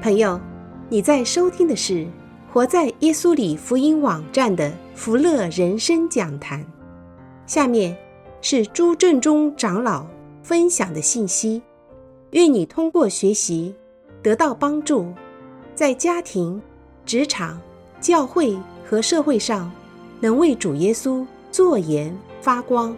朋友，你在收听的是活在耶稣里福音网站的福乐人生讲坛。下面是朱正忠长老分享的信息，愿你通过学习得到帮助，在家庭、职场、教会和社会上能为主耶稣作盐发光。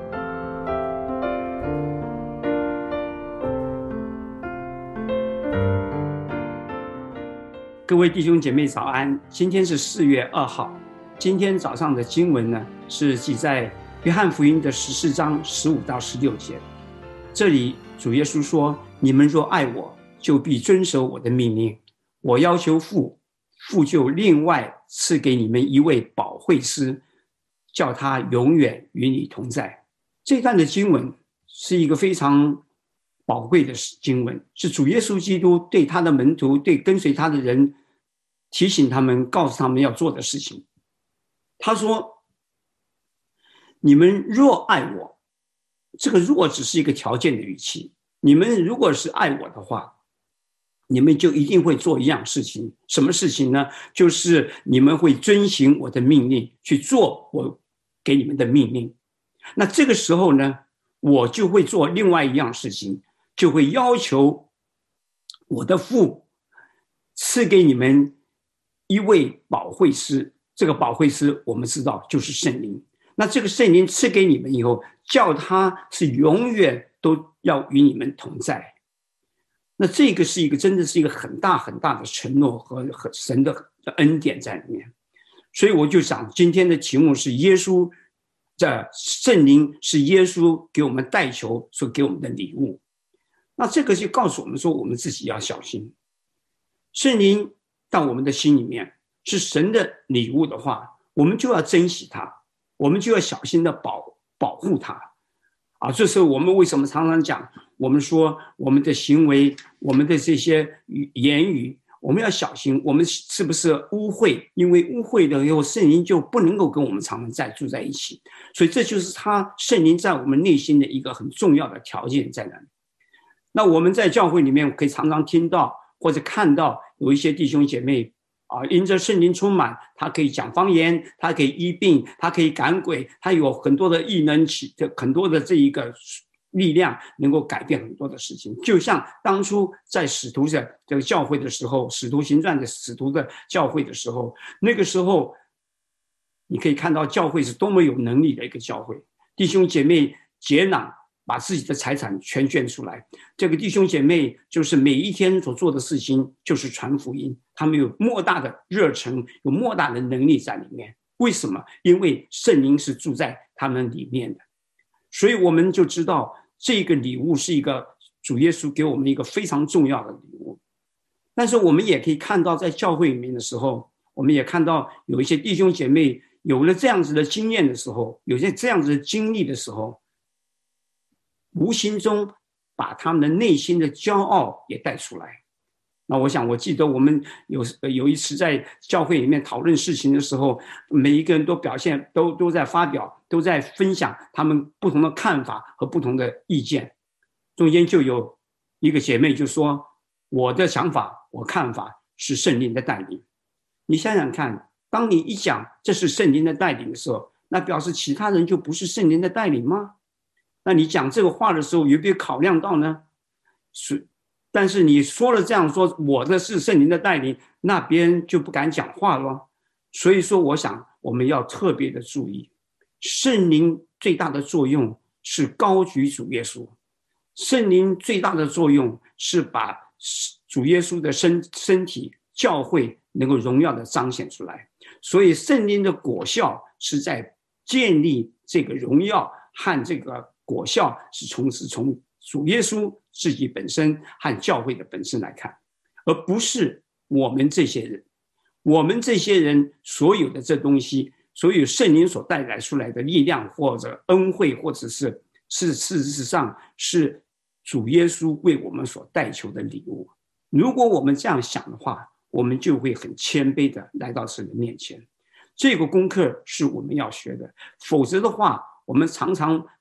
各位弟兄姐妹早安，今天是4月2号。今天早上的经文呢，是记在约翰福音的14章15到16节。这里主耶稣说，你们若爱我，就必遵守我的命令。我要求父，父就另外赐给你们一位保惠师，叫他永远与你同在。这段的经文是一个非常宝贵的经文，是主耶稣基督对他的门徒，对跟随他的人提醒他们，告诉他们要做的事情。他说，你们若爱我，这个若只是一个条件的语气，你们如果是爱我的话，你们就一定会做一样事情。什么事情呢？就是你们会遵行我的命令，去做我给你们的命令。那这个时候呢，我就会做另外一样事情，就会要求我的父赐给你们一位保惠师。这个保惠师我们知道就是圣灵。那这个圣灵赐给你们以后，叫他是永远都要与你们同在。那这个是一个真的是一个很大很大的承诺和神的恩典在里面。所以我就想今天的题目是耶稣的圣灵是耶稣给我们代求所给我们的礼物。那这个就告诉我们说，我们自己要小心。圣灵到我们的心里面是神的礼物的话，我们就要珍惜它，我们就要小心的保护它。这时候我们为什么常常讲，我们说我们的行为，我们的这些言语，我们要小心，我们是不是污秽？因为污秽了以后，圣灵就不能够跟我们常常住在一起。所以这就是圣灵在我们内心的一个很重要的条件在哪里。那我们在教会里面可以常常听到或者看到有一些弟兄姐妹因着圣灵充满，他可以讲方言，他可以医病，他可以赶鬼，他有很多的异能，很多的这一个力量能够改变很多的事情。就像当初在使徒的这个教会的时候，使徒行传的使徒的教会的时候，那个时候你可以看到教会是多么有能力的一个教会，弟兄姐妹结党，把自己的财产全捐出来。这个弟兄姐妹就是每一天所做的事情就是传福音，他们有莫大的热忱，有莫大的能力在里面。为什么？因为圣灵是住在他们里面的。所以我们就知道这个礼物是一个主耶稣给我们一个非常重要的礼物。但是我们也可以看到，在教会里面的时候，我们也看到有一些弟兄姐妹有了这样子的经验的时候，有些这样子的经历的时候，无形中把他们的内心的骄傲也带出来。那我记得我们有一次在教会里面讨论事情的时候，每一个人都表现都在发表，都在分享他们不同的看法和不同的意见。中间就有一个姐妹就说，我的想法我看法是圣灵的带领。你想想看，当你一讲这是圣灵的带领的时候，那表示其他人就不是圣灵的带领吗？那你讲这个话的时候有没有考量到呢？但是你说了这样说，我的是圣灵的带领，那别人就不敢讲话了。所以说我想我们要特别的注意，圣灵最大的作用是高举主耶稣，圣灵最大的作用是把主耶稣的身体教会能够荣耀的彰显出来。所以圣灵的果效是在建立这个荣耀，和这个果效是从主耶稣自己本身和教会的本身来看，而不是我们这些人。我们这些人所有的这东西，所有圣灵所带来出来的力量或者恩惠，或者是事实上是主耶稣为我们所代求的礼物。如果我们这样想的话，我们就会很谦卑的来到神的面前。这个功课是我们要学的，否则的话我们常常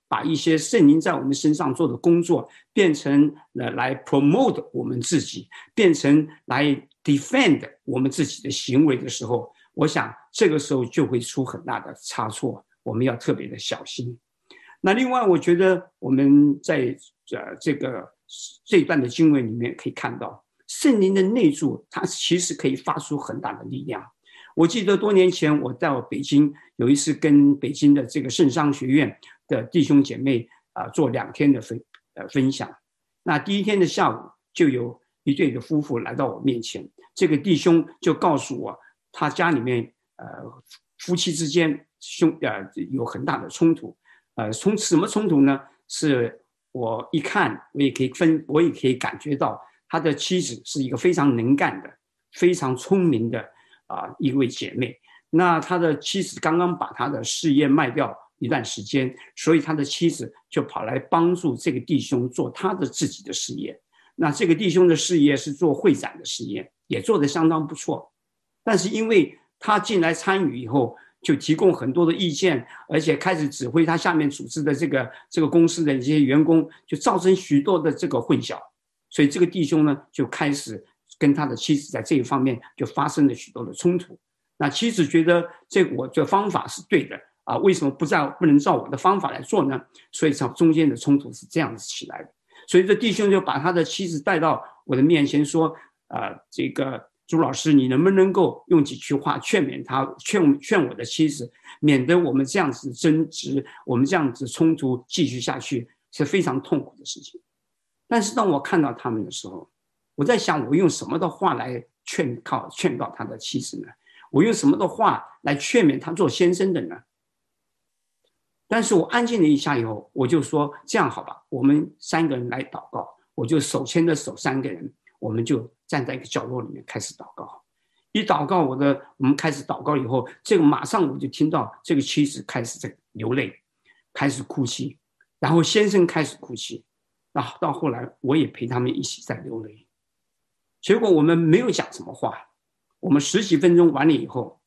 把一些圣灵在我们身上做的工作变成来 promote 我们自己，变成来 defend 我们自己的行为的时候，我想这个时候就会出很大的差错，我们要特别的小心。那另外我觉得我们在这一段的经文里面可以看到，圣灵的内住它其实可以发出很大的力量。我记得多年前我到北京有一次跟北京的这个圣商学院的弟兄姐妹做2天的分享。那第一天的下午就有一对的夫妇来到我面前，这个弟兄就告诉我他家里面夫妻之间有很大的冲突。从什么冲突呢？是我一看我也可以感觉到他的妻子是一个非常能干的非常聪明的一位姐妹。那他的妻子刚刚把他的事业卖掉一段时间，所以他的妻子就跑来帮助这个弟兄做他的自己的事业。那这个弟兄的事业是做会展的事业，也做得相当不错。但是因为他进来参与以后，就提供很多的意见，而且开始指挥他下面组织的这个公司的一些员工，就造成许多的这个混淆。所以这个弟兄呢，就开始跟他的妻子在这一方面就发生了许多的冲突。那妻子觉得我这方法是对的为什么不能照我的方法来做呢？所以中间的冲突是这样子起来的。所以这弟兄就把他的妻子带到我的面前说这个朱老师，你能不能够用几句话劝我的妻子，免得我们这样子争执，我们这样子冲突继续下去是非常痛苦的事情。但是当我看到他们的时候，我在想我用什么的话来劝告他的妻子呢？我用什么的话来劝勉他做先生的呢？但是我安静了一下以后，我就说这样好吧，我们3个人来祷告。我就手牵着手3个人，我们就站在一个角落里面开始祷告。一祷告我们开始祷告以后，这个马上我就听到这个妻子开始在流泪，开始哭泣，然后先生开始哭泣，到后来我也陪他们一起在流泪。结果我们没有讲什么话，我们10几分钟完了以后，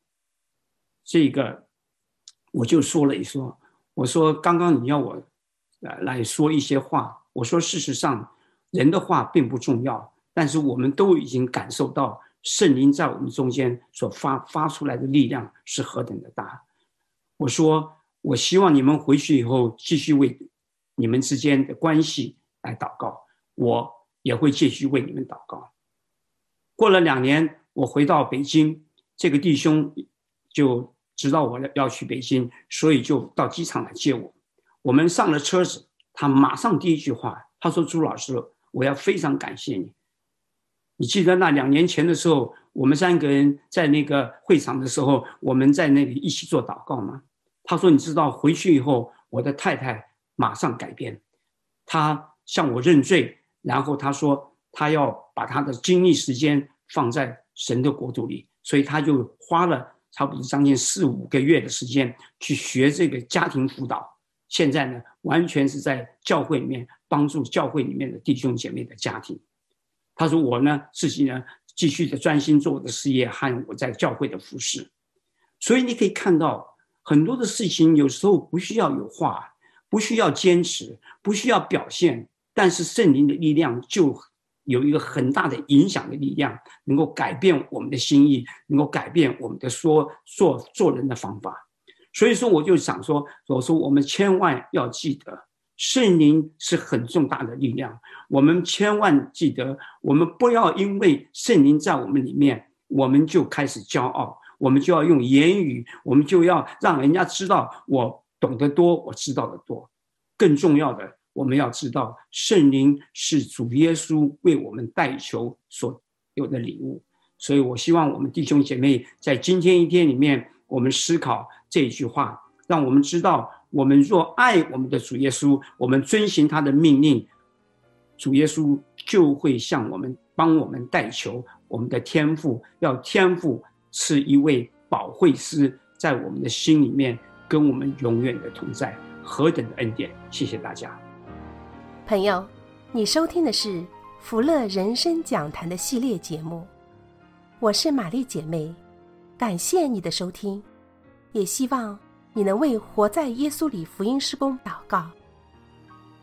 我就说了我说刚刚你要我来说一些话，我说事实上人的话并不重要，但是我们都已经感受到圣灵在我们中间所发出来的力量是何等的大。我说我希望你们回去以后继续为你们之间的关系来祷告，我也会继续为你们祷告。过了2年，我回到北京，这个弟兄就知道我要去北京，所以就到机场来接我。我们上了车子，他马上第一句话，他说朱老师，我要非常感谢你。你记得那2年前的时候，我们3个人在那个会场的时候，我们在那里一起做祷告吗？他说你知道回去以后，我的太太马上改变，她向我认罪，然后她说她要把她的精力时间放在神的国度里，所以她就花了差不多将近4、5个月的时间去学这个家庭辅导。现在呢，完全是在教会里面帮助教会里面的弟兄姐妹的家庭。他说我呢自己呢继续的专心做我的事业和我在教会的服事。所以你可以看到很多的事情有时候不需要有话，不需要坚持，不需要表现，但是圣灵的力量就有一个很大的影响的力量，能够改变我们的心意，能够改变我们的做人的方法。所以说我就想说，我们千万要记得圣灵是很重大的力量，我们千万记得，我们不要因为圣灵在我们里面，我们就开始骄傲，我们就要用言语，我们就要让人家知道我懂得多，我知道的多。更重要的，我们要知道圣灵是主耶稣为我们代求所有的礼物。所以我希望我们弟兄姐妹在今天一天里面，我们思考这一句话，让我们知道我们若爱我们的主耶稣，我们遵行他的命令，主耶稣就会向我们帮我们代求。我们的天父要天父是一位保惠师，在我们的心里面跟我们永远的同在，何等的恩典！谢谢大家。 朋友，你收听的是福乐人生讲坛的系列节目，我是玛丽姐妹，感谢你的收听，也希望你能为活在耶稣里福音事工祷告，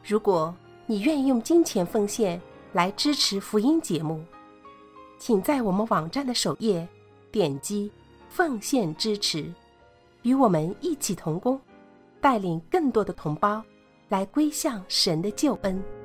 如果你愿意用金钱奉献来支持福音节目，请在我们网站的首页点击奉献支持，与我们一起同工，带领更多的同胞来归向神的救恩。